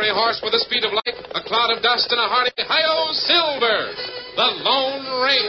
fiery horse with the speed of light, a cloud of dust, and a hearty hi-yo Silver, the Lone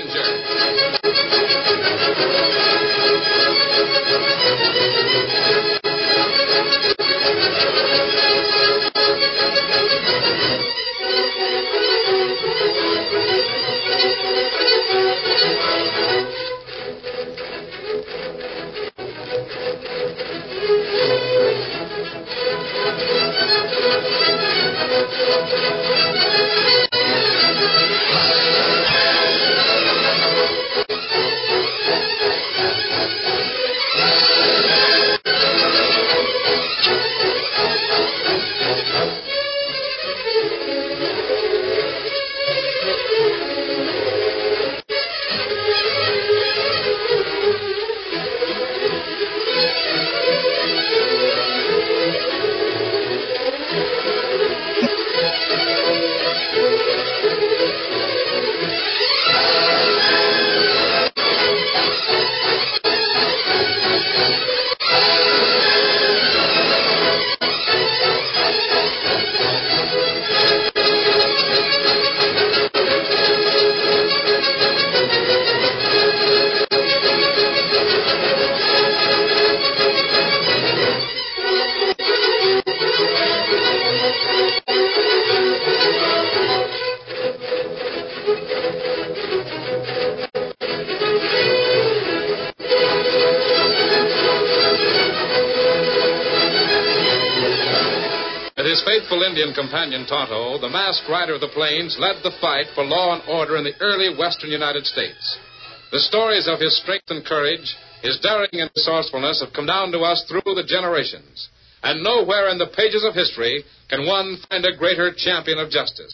his faithful Indian companion, Tonto, the masked rider of the plains, led the fight for law and order in the early western United States. The stories of his strength and courage, his daring and resourcefulness have come down to us through the generations. And nowhere in the pages of history can one find a greater champion of justice.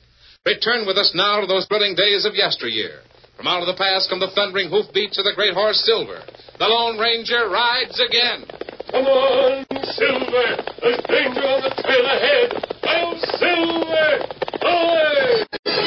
Return with us now to those thrilling days of yesteryear. From out of the past come the thundering hoofbeats of the great horse Silver. The Lone Ranger rides again. Come on, Silver! There's danger on the trail ahead! I'm Silver! Away!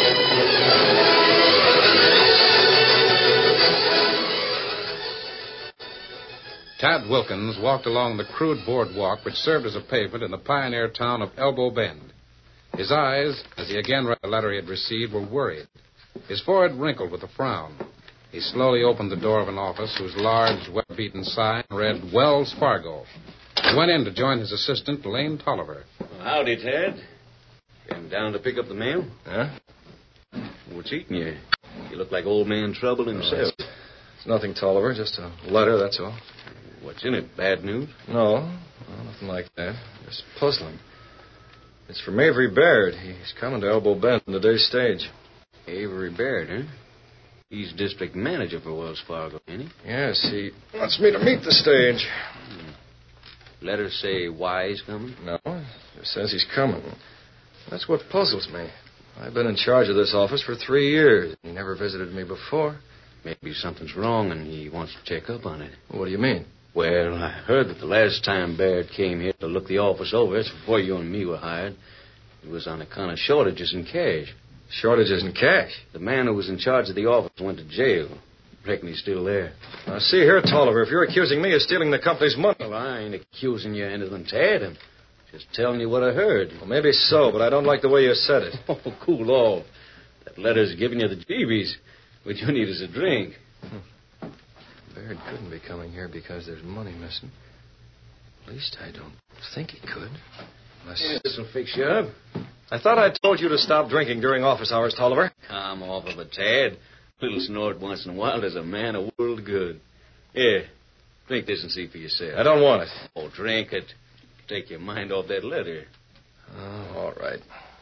Tad Wilkins walked along the crude boardwalk which served as a pavement in the pioneer town of Elbow Bend. His eyes, as he again read the letter he had received, were worried. His forehead wrinkled with a frown. He slowly opened the door of an office whose large, weather-beaten sign read Wells Fargo. He went in to join his assistant, Lane Tolliver. Howdy, Ted. Came down to pick up the mail? Huh? What's eating you? You look like old man Trouble himself. It's nothing, Tolliver. Just a letter, that's all. What's in it? Bad news? No, nothing like that. Just puzzling. It's from Avery Baird. He's coming to Elbow Bend in today's stage. Avery Baird, huh? He's district manager for Wells Fargo, ain't he? Yes, he wants me to meet the stage. Letter say why he's coming? No, it just says he's coming. That's what puzzles me. I've been in charge of this office for 3 years. He never visited me before. Maybe something's wrong and he wants to check up on it. What do you mean? Well, I heard that the last time Baird came here to look the office over, that's before you and me were hired, it was on account of shortages in cash. Shortages in cash? The man who was in charge of the office went to jail. Reckon he's still there. Now, see here, Tolliver, if you're accusing me of stealing the company's money... Well, I ain't accusing you of anything, Ted. I'm just telling you what I heard. Well, maybe so, but I don't like the way you said it. Oh, cool off. That letter's giving you the jeebies. What you need is a drink. Baird couldn't be coming here because there's money missing. At least I don't think he could. Unless... This will fix you up. I thought I told you to stop drinking during office hours, Tolliver. Come off of it, Tad. A little snort once in a while does a man a world of good. Here, drink this and see for yourself. I don't want it. Oh, drink it. Take your mind off that letter. Oh, all right.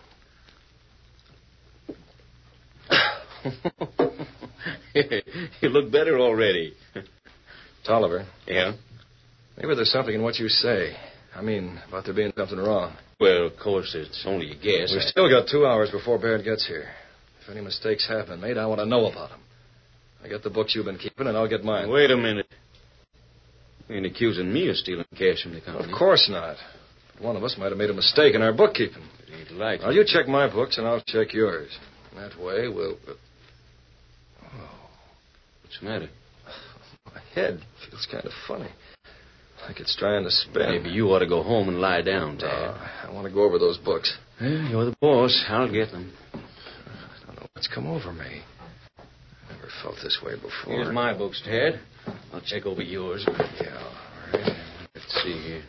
You look better already. Tolliver. Yeah? Maybe there's something in what you say. I mean, about there being something wrong. Well, of course, it's only a guess. We've still got 2 hours before Baird gets here. If any mistakes have been made, I want to know about them. I get the books you've been keeping, and I'll get mine. Wait a minute. You ain't accusing me of stealing cash from the company. Of course not. But one of us might have made a mistake in our bookkeeping. It ain't likely. Well, you check my books, and I'll check yours. That way, we'll... What's the matter? My head feels kind of funny. Like it's trying to spin. Maybe you ought to go home and lie down, Tad. I want to go over those books. Well, you're the boss. I'll get them. I don't know what's come over me. I never felt this way before. Here's my books, Tad. I'll check over yours. Yeah, all right. Let's see here.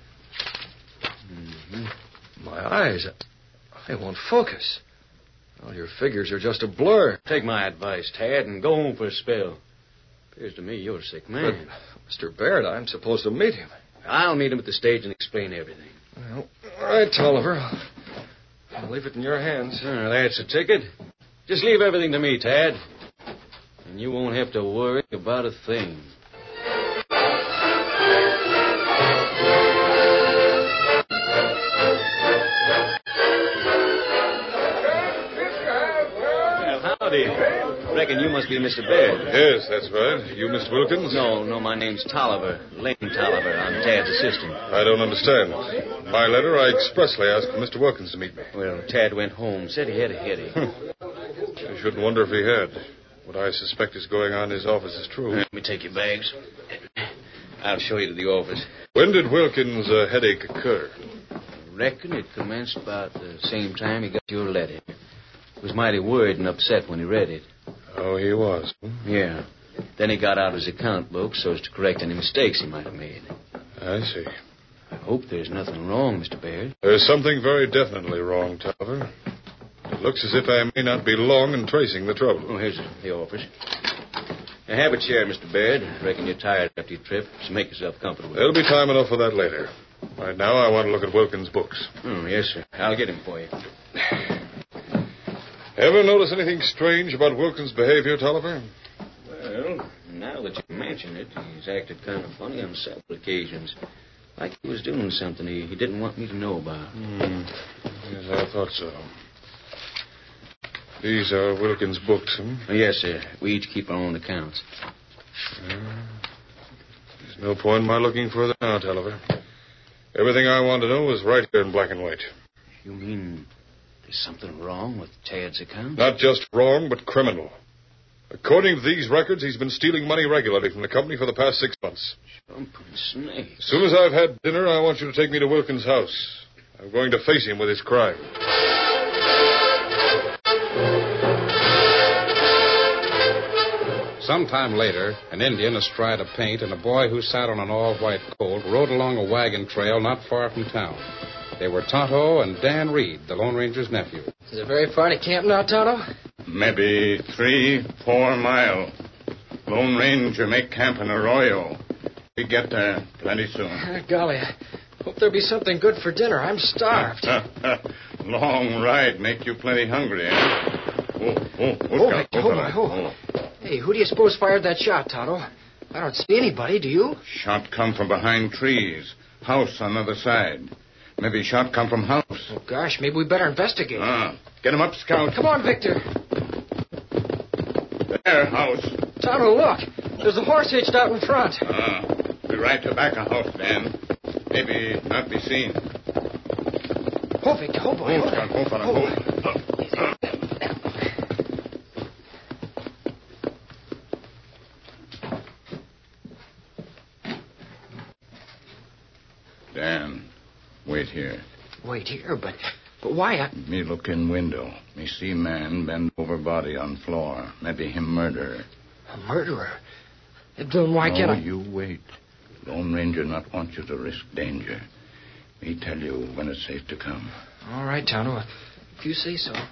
My eyes, they won't focus. All your figures are just a blur. Take my advice, Tad, and go home for a spell. Appears to me you're a sick man. But, Mr. Baird, I'm supposed to meet him. I'll meet him at the stage and explain everything. Well, all right, Tolliver. I'll leave it in your hands. That's a ticket. Just leave everything to me, Tad. And you won't have to worry about a thing. Well, howdy. Reckon you must be Mr. Baird. Yes, that's right. You, Mr. Wilkins? No, my name's Tolliver. Lane Tolliver. I'm Tad's assistant. I don't understand. My letter, I expressly asked for Mr. Wilkins to meet me. Well, Tad went home. Said he had a headache. I shouldn't wonder if he had. What I suspect is going on in his office is true. Let me take your bags. I'll show you to the office. When did Wilkins' headache occur? I reckon it commenced about the same time he got your letter. He was mighty worried and upset when he read it. Oh, he was. Yeah. Then he got out his account book so as to correct any mistakes he might have made. I see. I hope there's nothing wrong, Mr. Baird. There's something very definitely wrong, Tolliver. It looks as if I may not be long in tracing the trouble. Oh, here's the office. Now, have a chair, Mr. Baird. I reckon you're tired after your trip, so make yourself comfortable. There'll be time enough for that later. Right now, I want to look at Wilkins' books. Oh, yes, sir. I'll get him for you. Ever notice anything strange about Wilkins' behavior, Tolliver? Well, now that you mention it, he's acted kind of funny on several occasions. Like he was doing something he didn't want me to know about. Yes, I thought so. These are Wilkins' books, huh? Oh, yes, sir. We each keep our own accounts. There's no point in my looking further now, Tolliver. Everything I want to know is right here in black and white. You mean there's something wrong with Tad's account? Not just wrong, but criminal. According to these records, he's been stealing money regularly from the company for the past 6 months. Jumping snakes. As soon as I've had dinner, I want you to take me to Wilkins' house. I'm going to face him with his crime. Sometime later, an Indian astride of paint and a boy who sat on an all-white colt rode along a wagon trail not far from town. They were Tonto and Dan Reed, the Lone Ranger's nephew. Is it very far to camp now, Tonto? Maybe 3-4 mile. Lone Ranger make camp in Arroyo. We get there plenty soon. Golly, I hope there'll be something good for dinner. I'm starved. Long ride make you plenty hungry, eh? Hey, who do you suppose fired that shot, Tonto? I don't see anybody, do you? Shot come from behind trees. House on the other side. Maybe shot come from house. Oh, gosh, maybe we better investigate. Get him up, Scout. Come on, Victor. There, house. Tonto, look. There's a horse hitched out in front. Be right to back a house, Dan. Maybe not be seen. Oh, Victor, oh, boy. Dan, wait here. Wait here, but why? Me look in window. Me see man bend over body on floor. Maybe him murderer. A murderer? Then why can't I... you wait. Lone Ranger not want you to risk danger. Me tell you when it's safe to come. All right, Tonto. If you say so.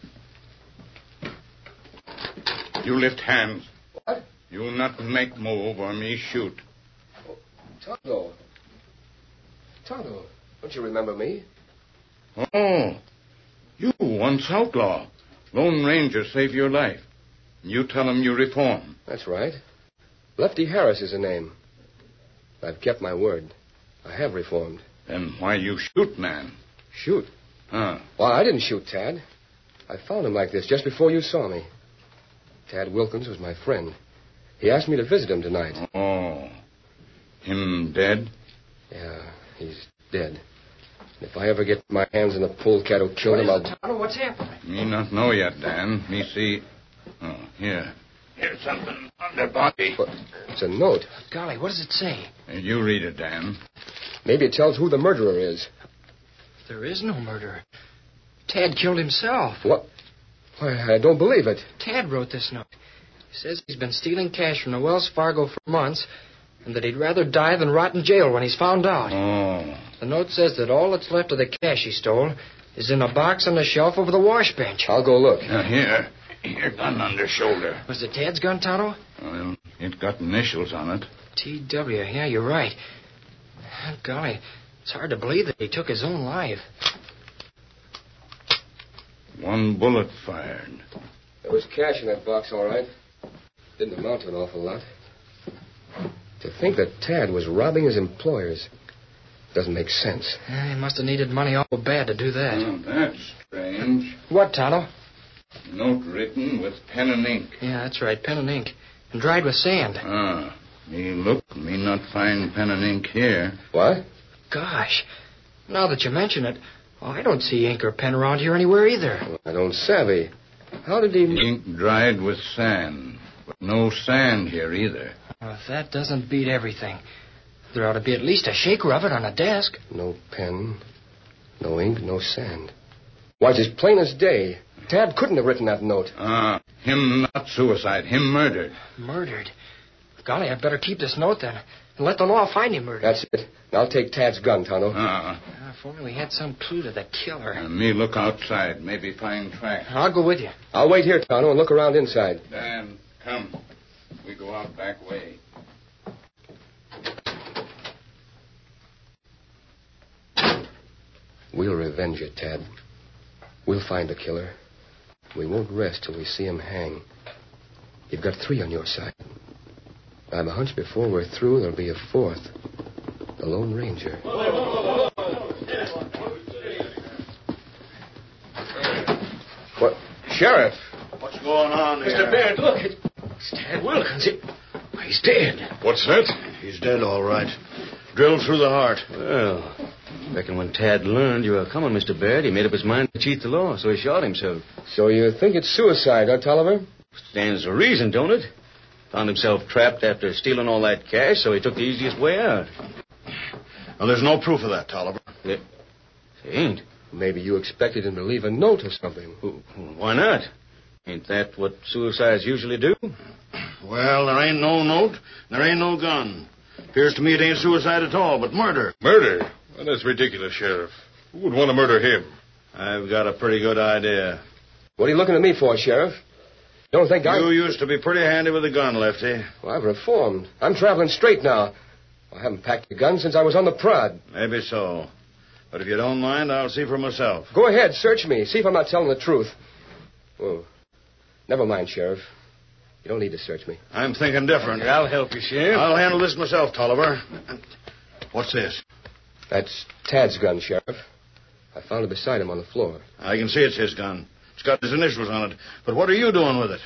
You lift hands. What? You not make move or me shoot. Tonto, don't you remember me? Oh, you once outlaw. Lone Ranger saved your life. You tell him you reform. That's right. Lefty Harris is the name. I've kept my word. I have reformed. Then why you shoot, man? Shoot? Huh? Well, I didn't shoot Tad. I found him like this just before you saw me. Tad Wilkins was my friend. He asked me to visit him tonight. Oh. Him dead? Yeah, he's dead. If I ever get my hands on the polecat who killed him, I'll... Tonto, what's happening? Me not know yet, Dan. Me see... Oh, here. Here's something on the body. What? It's a note. Golly, what does it say? You read it, Dan. Maybe it tells who the murderer is. There is no murderer. Tad killed himself. What? Why, I don't believe it. Tad wrote this note. He says he's been stealing cash from the Wells Fargo for months, and that he'd rather die than rot in jail when he's found out. Oh. The note says that all that's left of the cash he stole is in a box on the shelf over the wash bench. I'll go look. Now, here, gun under shoulder. Was it Tad's gun, Tonto? Well, it got initials on it. T.W., yeah, you're right. Golly, it's hard to believe that he took his own life. One bullet fired. There was cash in that box, all right. Didn't amount to an awful lot. To think that Tad was robbing his employers doesn't make sense. He must have needed money awful bad to do that. Oh, that's strange. What, Tonto? Note written with pen and ink. Yeah, that's right, pen and ink. And dried with sand. Ah, me look, me not find pen and ink here. What? Gosh, now that you mention it, I don't see ink or pen around here anywhere either. Well, I don't savvy. How did he... Ink dried with sand. But no sand here either. Well, if that doesn't beat everything, there ought to be at least a shaker of it on a desk. No pen, no ink, no sand. Why, it's as plain as day. Tad couldn't have written that note. Ah, him not suicide. Him murdered. Murdered? Golly, I'd better keep this note then, and let the law find him murdered. That's it. Now I'll take Tad's gun, Tonto. If only we had some clue to the killer. Me look outside. Maybe find tracks. I'll go with you. I'll wait here, Tonto, and look around inside. Dan, come. We go out back way. We'll revenge you, Tad. We'll find the killer. We won't rest till we see him hang. You've got 3 on your side. I have a hunch before we're through, there'll be a 4th. The Lone Ranger. What? Sheriff! What's going on here? Mr. Baird, look. It's Tad Wilkins. He's dead. What's that? He's dead, all right. Drilled through the heart. Well, reckon when Tad learned you were coming, Mr. Baird, he made up his mind to cheat the law, so he shot himself. So you think it's suicide, huh, Tolliver? Stands to reason, don't it? Found himself trapped after stealing all that cash, so he took the easiest way out. Well, there's no proof of that, Tolliver. There ain't. Maybe you expected him to leave a note or something. Why not? Ain't that what suicides usually do? Well, there ain't no note, there ain't no gun. Appears to me it ain't suicide at all, but murder. Murder? Well, that's ridiculous, Sheriff. Who would want to murder him? I've got a pretty good idea. What are you looking at me for, Sheriff? You don't think You used to be pretty handy with a gun, Lefty. Well, I've reformed. I'm traveling straight now. I haven't packed a gun since I was on the prod. Maybe so. But if you don't mind, I'll see for myself. Go ahead, search me. See if I'm not telling the truth. Oh, never mind, Sheriff. You don't need to search me. I'm thinking different. I'll help you, Sheriff. I'll handle this myself, Tolliver. What's this? That's Tad's gun, Sheriff. I found it beside him on the floor. I can see it's his gun. It's got his initials on it. But what are you doing with it?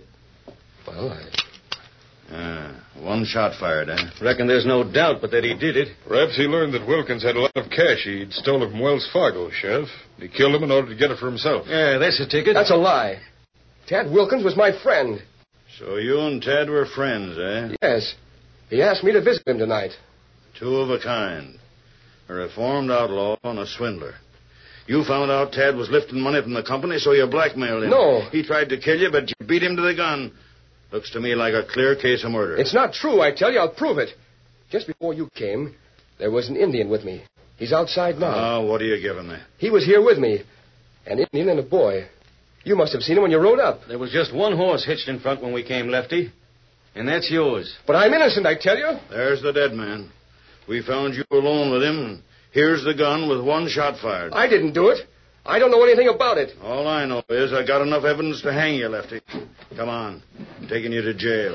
One shot fired, eh? Reckon there's no doubt but that he did it. Perhaps he learned that Wilkins had a lot of cash he'd stolen from Wells Fargo, Sheriff. He killed him in order to get it for himself. Yeah, that's a ticket. That's a lie. Tad Wilkins was my friend. So you and Tad were friends, eh? Yes. He asked me to visit him tonight. 2 of a kind. A reformed outlaw and a swindler. You found out Tad was lifting money from the company, so you blackmailed him. No. He tried to kill you, but you beat him to the gun. Looks to me like a clear case of murder. It's not true, I tell you. I'll prove it. Just before you came, there was an Indian with me. He's outside now. What are you giving me? He was here with me. An Indian and a boy. You must have seen him when you rode up. There was just one horse hitched in front when we came, Lefty. And that's yours. But I'm innocent, I tell you. There's the dead man. We found you alone with him, and here's the gun with 1 shot fired. I didn't do it. I don't know anything about it. All I know is I got enough evidence to hang you, Lefty. Come on. I'm taking you to jail.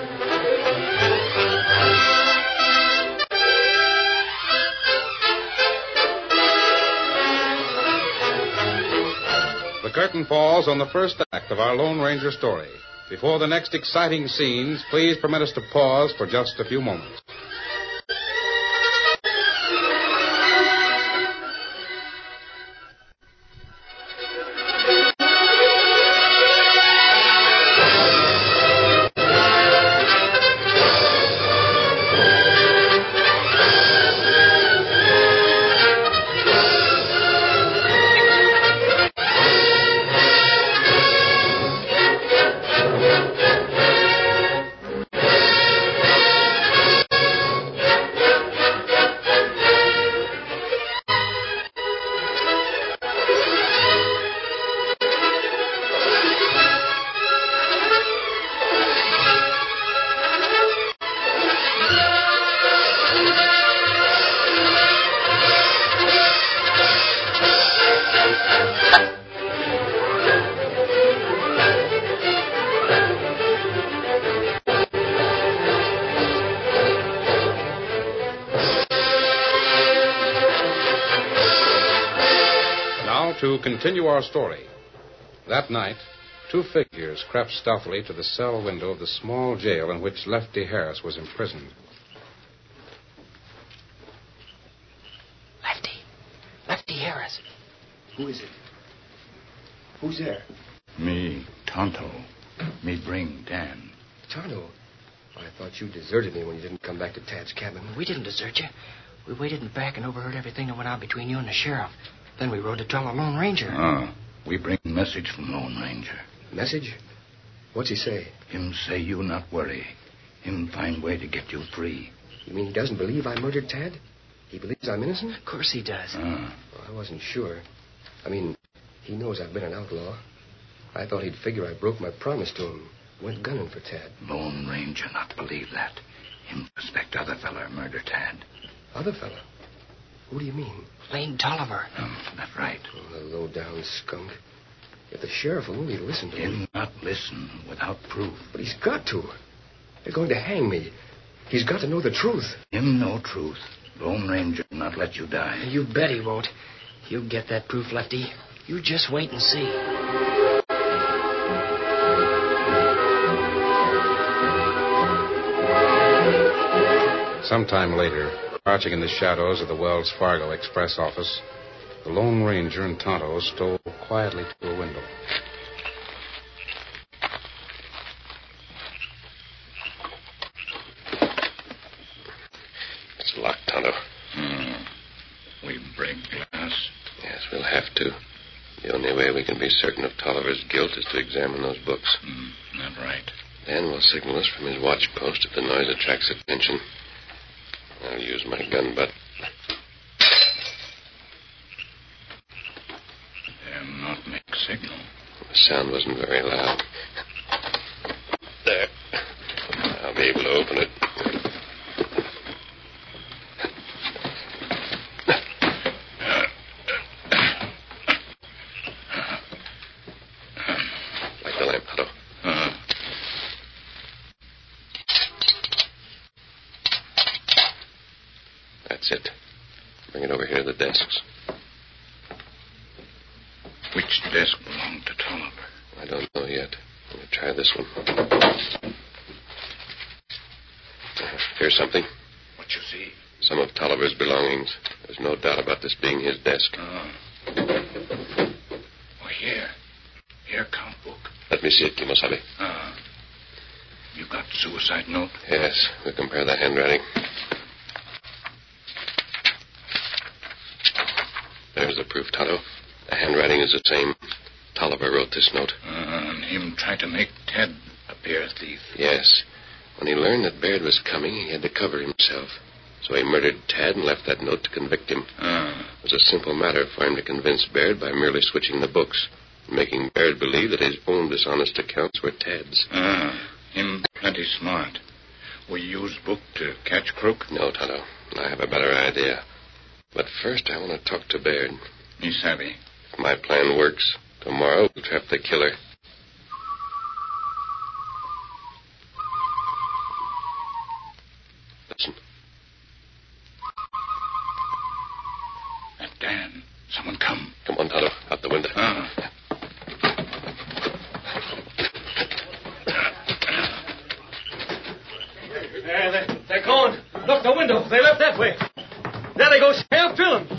The curtain falls on the first act of our Lone Ranger story. Before the next exciting scenes, please permit us to pause for just a few moments. now to continue our story. That night, two figures crept stealthily to the cell window of the small jail in which Lefty Harris was imprisoned. Lefty Harris. Who is it? Who's there? Me, Tonto. Me bring Dan. Tonto. I thought you deserted me when you didn't come back to Tad's cabin. We didn't desert you. We waited in back and overheard everything that went on between you and the sheriff. Then we rode to tell the Lone Ranger. We bring message from Lone Ranger. Message? What's he say? Him say you not worry. Him find way to get you free. You mean he doesn't believe I murdered Tad? He believes I'm innocent? Of course he does. Well, I wasn't sure. I mean, he knows I've been an outlaw. I thought he'd figure I broke my promise to him. Went gunning for Tad. Lone Ranger not believe that. Him suspect other feller murder Tad. Other fella? Who do you mean? Lane Tolliver. That's right. Oh, the low-down skunk. If the sheriff will only listen to him. Him not listen without proof. But he's got to. They're going to hang me. He's got to know the truth. Him know truth. Lone Ranger not let you die. You bet he won't. He'll get that proof, Lefty. You just wait and see. Sometime later, crouching in the shadows of the Wells Fargo Express office, the Lone Ranger and Tonto stole quietly to a window. It's locked, Tonto. We break glass. Yes, we'll have to. The only way we can be certain of Tolliver's guilt is to examine those books. That's right. Dan will signal us from his watch post if the noise attracts attention. I'll use my gun butt. They'll not make signal. The sound wasn't very loud. There. I'll be able to open it. Light the lamp, Otto. That's it. Bring it over here to the desks. Which desk belonged to Tolliver? I don't know yet. I'm going to try this one. Here's something. What you see? Some of Tolliver's belongings. There's no doubt about this being his desk. Oh, here. Here, count book. Let me see it, Kimosabe. You got suicide note? Yes, we'll compare the handwriting. There's the proof, Tonto. The handwriting is the same. Tolliver wrote this note. And him try to make Ted appear a thief. Yes. When he learned that Baird was coming, he had to cover himself. So he murdered Tad and left that note to convict him. It was a simple matter for him to convince Baird by merely switching the books, making Baird believe that his own dishonest accounts were Tad's. Him plenty smart. We use book to catch crook? No, Tonto. I have a better idea. But first, I want to talk to Baird. Me savvy. If my plan works, tomorrow we'll trap the killer. Listen. That Dan. Someone come. Come on, Tonto. Out the window. They're gone. Look, the window. They left that way. There they go. Sheriff, drill them.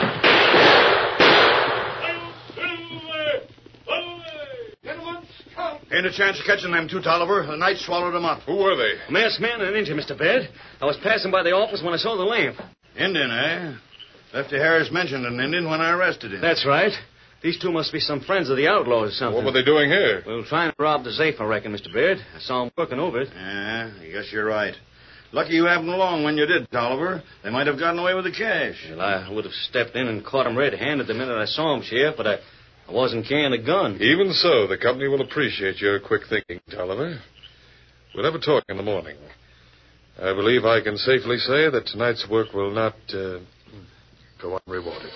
Ain't a chance of catching them two, Tolliver. The night swallowed them up. Who were they? A masked man and an Indian, Mr. Baird. I was passing by the office when I saw the lamp. Indian, eh? Lefty Harris mentioned an Indian when I arrested him. That's right. These two must be some friends of the outlaws or something. What were they doing here? We were trying to rob the safe, I reckon, Mr. Baird. I saw them working over it. Yeah, I guess you're right. Lucky you happened along when you did, Tolliver. They might have gotten away with the cash. Well, I would have stepped in and caught them red-handed the minute I saw them, Sheriff, but I wasn't carrying a gun. Even so, the company will appreciate your quick thinking, Tolliver. We'll have a talk in the morning. I believe I can safely say that tonight's work will not go unrewarded.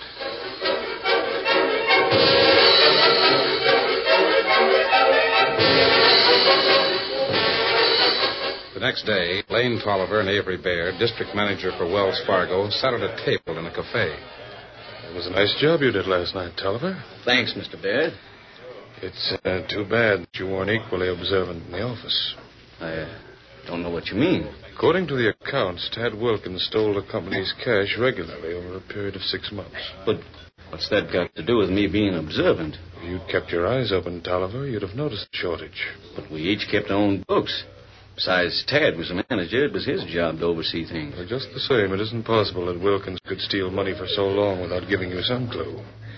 The next day, Lane Tolliver and Avery Baird, district manager for Wells Fargo, sat at a table in a cafe. It was a nice job you did last night, Tolliver. Thanks, Mr. Baird. It's too bad that you weren't equally observant in the office. I don't know what you mean. According to the accounts, Tad Wilkins stole the company's cash regularly over a period of 6 months. But what's that got to do with me being observant? If you'd kept your eyes open, Tolliver, you'd have noticed the shortage. But we each kept our own books. Besides, Tad was the manager. It was his job to oversee things. Well, just the same, it isn't possible that Wilkins could steal money for so long without giving you some clue.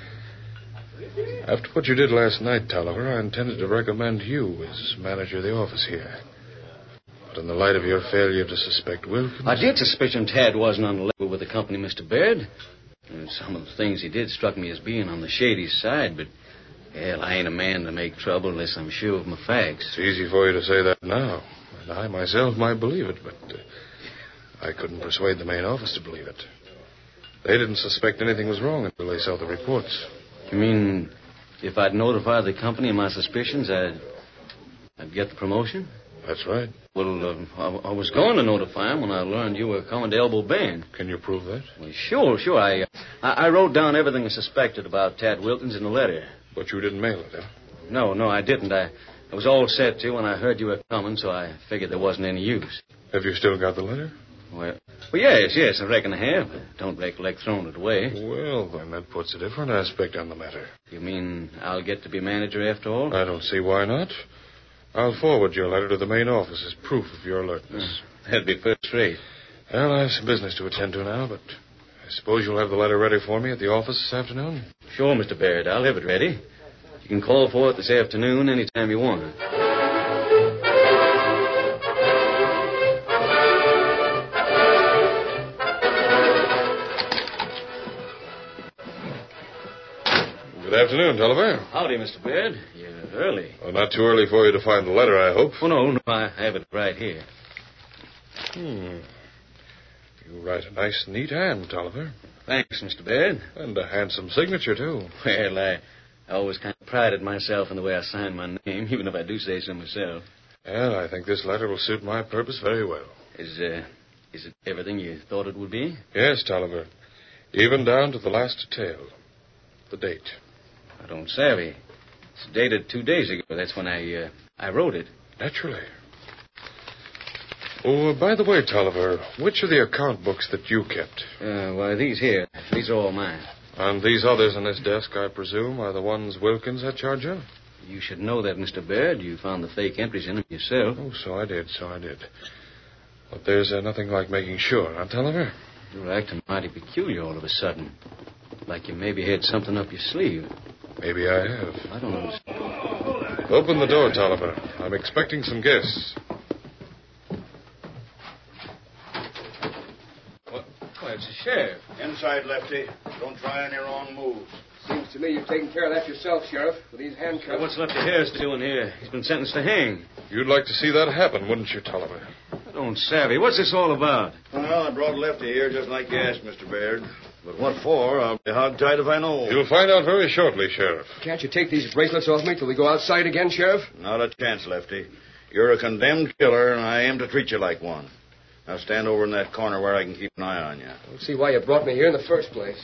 After what you did last night, Tolliver, I intended to recommend you as manager of the office here. But in the light of your failure to suspect Wilkins... I did suspicion Tad wasn't on the level with the company, Mr. Baird. And some of the things he did struck me as being on the shady side, but, hell, I ain't a man to make trouble unless I'm sure of my facts. It's easy for you to say that now. And I myself might believe it, but I couldn't persuade the main office to believe it. They didn't suspect anything was wrong until they saw the reports. You mean if I'd notified the company of my suspicions, I'd get the promotion? That's right. Well, I was going to notify him when I learned you were coming to Elbow Bend. Can you prove that? Well, sure. I wrote down everything I suspected about Tad Wilkins in a letter. But you didn't mail it, huh? No, I didn't. I was all set to when I heard you were coming, so I figured there wasn't any use. Have you still got the letter? Well, yes, I reckon I have. Don't recollect throwing it away. Well, then that puts a different aspect on the matter. You mean I'll get to be manager after all? I don't see why not. I'll forward your letter to the main office as proof of your alertness. That'd be first rate. Well, I have some business to attend to now, but I suppose you'll have the letter ready for me at the office this afternoon? Sure, Mr. Baird. I'll have it ready. You can call for it this afternoon anytime you want it. Good afternoon, Tolliver. Howdy, Mr. Baird. You're early. Well, not too early for you to find the letter, I hope. Oh, no, I have it right here. You write a nice, neat hand, Tolliver. Thanks, Mr. Baird. And a handsome signature, too. Well, I always kind of prided myself in the way I sign my name, even if I do say so myself. And I think this letter will suit my purpose very well. Is it everything you thought it would be? Yes, Tolliver. Even down to the last detail. The date. I don't savvy. It's dated 2 days ago. That's when I wrote it. Naturally. Oh, by the way, Tolliver, which are the account books that you kept? Why, these here. These are all mine. And these others on this desk, I presume, are the ones Wilkins had charge of? You should know that, Mr. Baird. You found the fake entries in them yourself. Oh, so I did. But there's nothing like making sure, huh, Tolliver? You're acting mighty peculiar all of a sudden. Like you maybe had something up your sleeve. Maybe I have. I don't understand. Open the door, Tolliver. I'm expecting some guests. Why, it's the sheriff. Inside, Lefty. Don't try any wrong moves. Seems to me you've taken care of that yourself, Sheriff, with these handcuffs. What's Lefty Harris doing here? He's been sentenced to hang. You'd like to see that happen, wouldn't you, Tolliver? I don't savvy. What's this all about? Well, I brought Lefty here just like you asked, Mr. Baird. But what for? I'll be hogtied if I know. You'll find out very shortly, Sheriff. Can't you take these bracelets off me till we go outside again, Sheriff? Not a chance, Lefty. You're a condemned killer, and I aim to treat you like one. Now stand over in that corner where I can keep an eye on you. I don't see why you brought me here in the first place.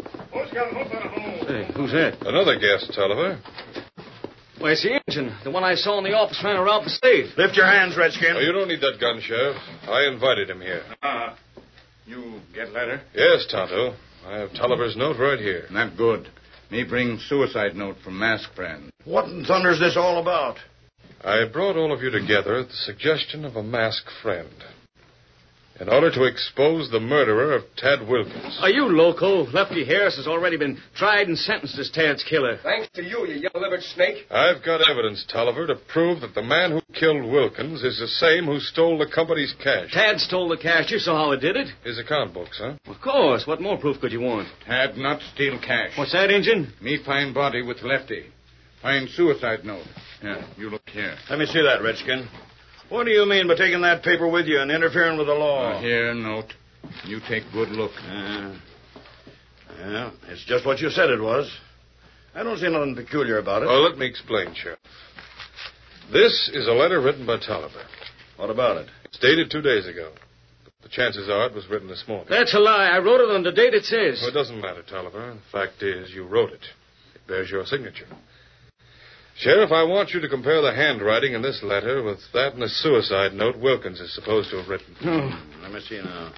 Hey, who's that? Another guest, Tolliver. Why, it's the engine. The one I saw in the office trying to rob the safe. Lift your hands, Redskin. Oh, you don't need that gun, Sheriff. I invited him here. You get letter? Yes, Tonto. I have Tolliver's note right here. Not good. Me bring suicide note from mask friend. What in thunder's this all about? I brought all of you together at the suggestion of a masked friend. In order to expose the murderer of Tad Wilkins. Are you loco? Lefty Harris has already been tried and sentenced as Tad's killer. Thanks to you, you yellow-livered snake. I've got evidence, Tolliver, to prove that the man who killed Wilkins is the same who stole the company's cash. Tad stole the cash. You saw how he did it. His account books, huh? Of course. What more proof could you want? Had not steal cash. What's that, Injun? Me find body with Lefty. Find suicide note. Yeah, you look here. Let me see that, Redskin. What do you mean by taking that paper with you and interfering with the law? Here, note. You take good look. Yeah, it's just what you said it was. I don't see nothing peculiar about it. Well, let me explain, Sheriff. This is a letter written by Tolliver. What about it? It's dated 2 days ago. The The chances are it was written this morning. That's a lie. I wrote it on the date it says. Well, it doesn't matter, Tolliver. The fact is, you wrote it. It bears your signature. Sheriff, I want you to compare the handwriting in this letter with that in the suicide note Wilkins is supposed to have written. Let me see now.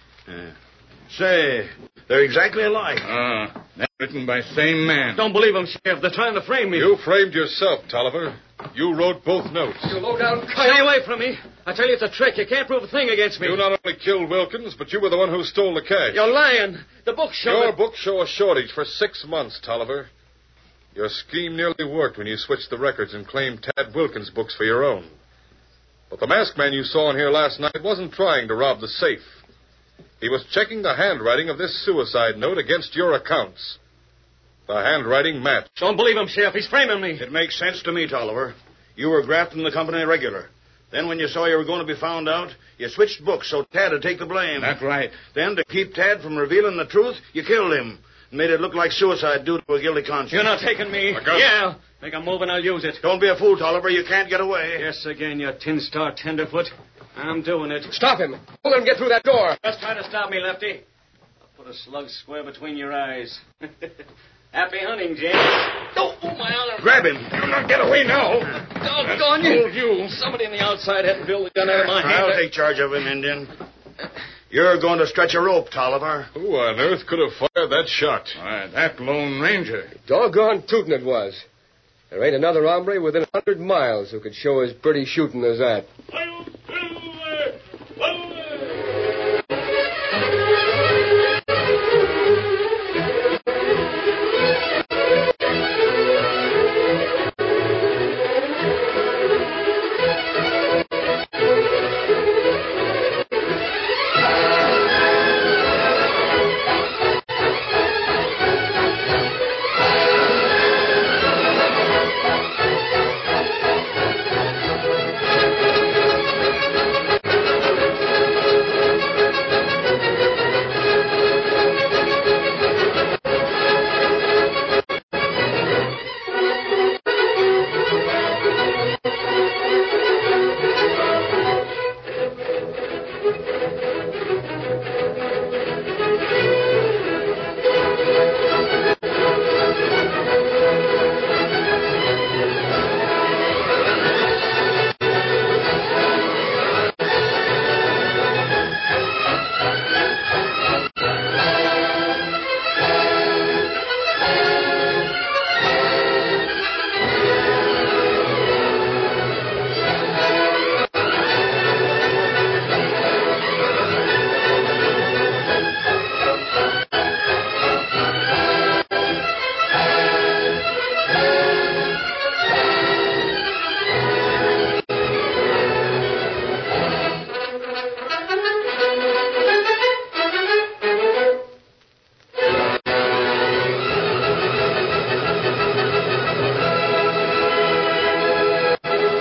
Say, they're exactly alike. They're written by same man. Don't believe them, Sheriff. They're trying to frame me. You framed yourself, Tolliver. You wrote both notes. You low-down coyote. Stay away from me. I tell you, it's a trick. You can't prove a thing against me. You not only killed Wilkins, but you were the one who stole the cash. You're lying. The books show Your it. books show a shortage for 6 months, Tolliver. Your scheme nearly worked when you switched the records and claimed Tad Wilkins' books for your own. But the masked man you saw in here last night wasn't trying to rob the safe. He was checking the handwriting of this suicide note against your accounts. The handwriting matched. Don't believe him, Sheriff. He's framing me. It makes sense to me, Tolliver. You were grafting the company regular. Then when you saw you were going to be found out, you switched books so Tad would take the blame. That's right. Then, to keep Tad from revealing the truth, you killed him. Made it look like suicide due to a guilty conscience. You're not taking me. Yeah. Make a move and I'll use it. Don't be a fool, Tolliver. You can't get away. Yes, again, you tin star tenderfoot. I'm doing it. Stop him. Don't let him get through that door. Just try to stop me, Lefty. I'll put a slug square between your eyes. Happy hunting, James. Oh, my arm. Grab him. Do not get away now. Doggone you. Somebody on the outside had to build the gun out of my hand. I'll take charge of him, Indian. You're going to stretch a rope, Tolliver. Who on earth could have fired that shot? Why, that Lone Ranger. Doggone tootin' it was. There ain't another hombre within 100 miles who could show as pretty shooting as that. I'll Silver! Silver!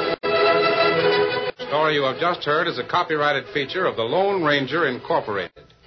You have just heard is a copyrighted feature of the Lone Ranger Incorporated.